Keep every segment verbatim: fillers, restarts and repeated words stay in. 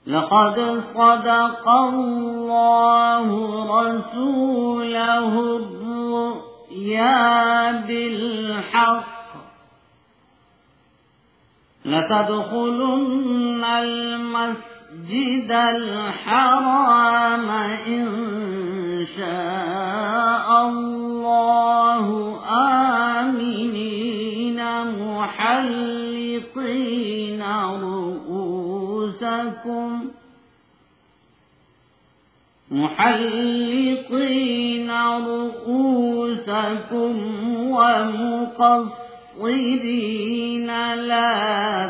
لقد صدق الله رسوله الرؤيا بالحق لتدخلن المسجد الحرام إن شاء الله آمنين محلقين رؤوسكم محلقين رؤوسكم ومقصرين لا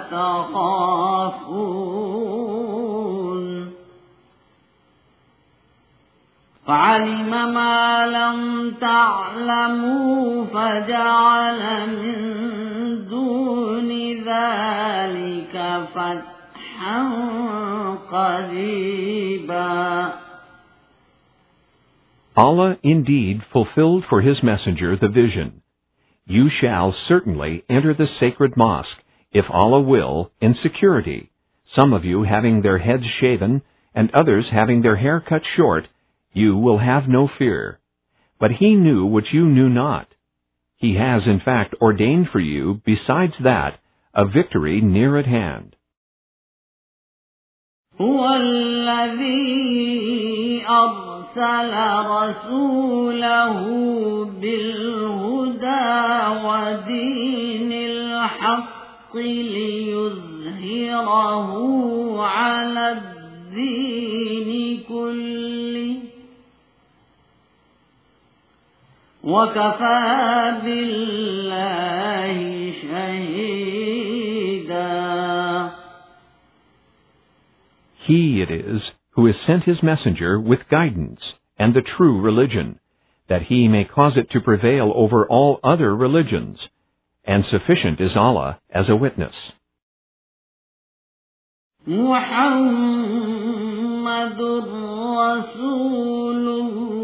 تخافون فعلم ما لم تعلموا فجعل من دون ذلك فتحا قريبا. Allah indeed fulfilled for his messenger the vision. You shall certainly enter the sacred mosque, if Allah will, in security, some of you having their heads shaven, and others having their hair cut short. You will have no fear. But he knew what you knew not. He has in fact ordained for you, besides that, a victory near at hand. هو الذي أرسل رسوله بالهدى ودين الحق ليظهره على الدين كله وكفى بالله شهيدا. He it is who has sent his messenger with guidance and the true religion, that he may cause it to prevail over all other religions, and sufficient is Allah as a witness. محمد رسول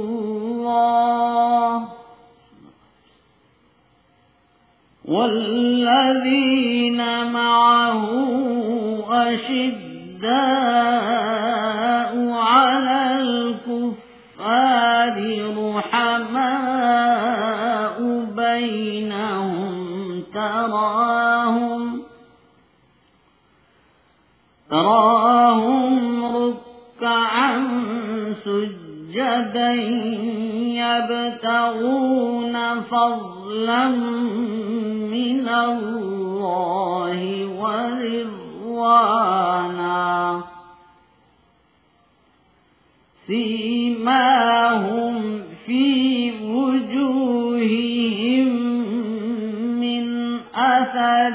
الله والذين معه أشداء على الكفار رحماء بينهم تراهم تراهم ركعا سجدا يبتغون فضلا من الله ورضوانا سيماهم في وجوههم من أثر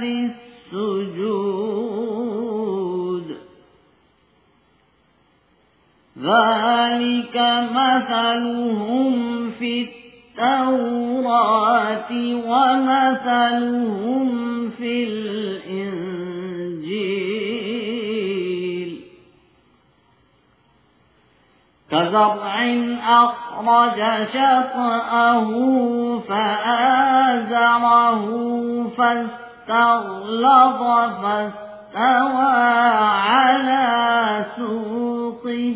السجود ذلك مثلهم في التوراة ومثلهم في الإنجيل كزرع أخرج شطأه فآزره فاستغلظ فاستوى على سوقه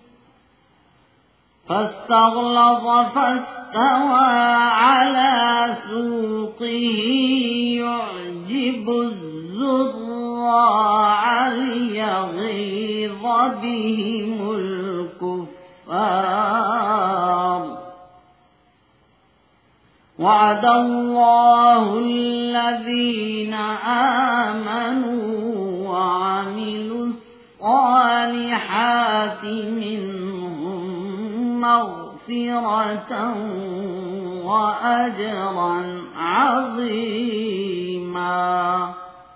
فاستغلظ فاستوى على سوقه يعجب الزراع ليغيظ بهم الكفار وعد الله الذين آمنوا وعملوا الصالحات منهم مغفرة وأجرا عظيما.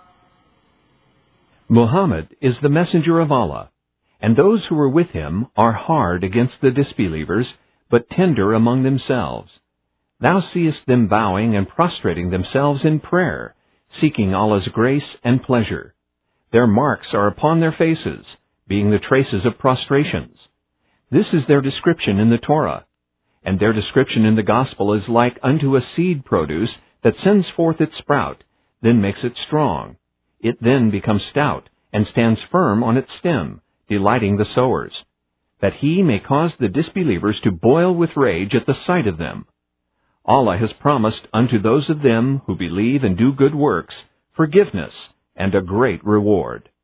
Muhammad is the messenger of Allah, and those who are with him are hard against the disbelievers, but tender among themselves. Thou seest them bowing and prostrating themselves in prayer, seeking Allah's grace and pleasure. Their marks are upon their faces, being the traces of prostrations. This is their description in the Torah, and their description in the Gospel is like unto a seed produce that sends forth its sprout, then makes it strong. It then becomes stout, and stands firm on its stem, delighting the sowers, that he may cause the disbelievers to boil with rage at the sight of them. Allah has promised unto those of them who believe and do good works forgiveness and a great reward.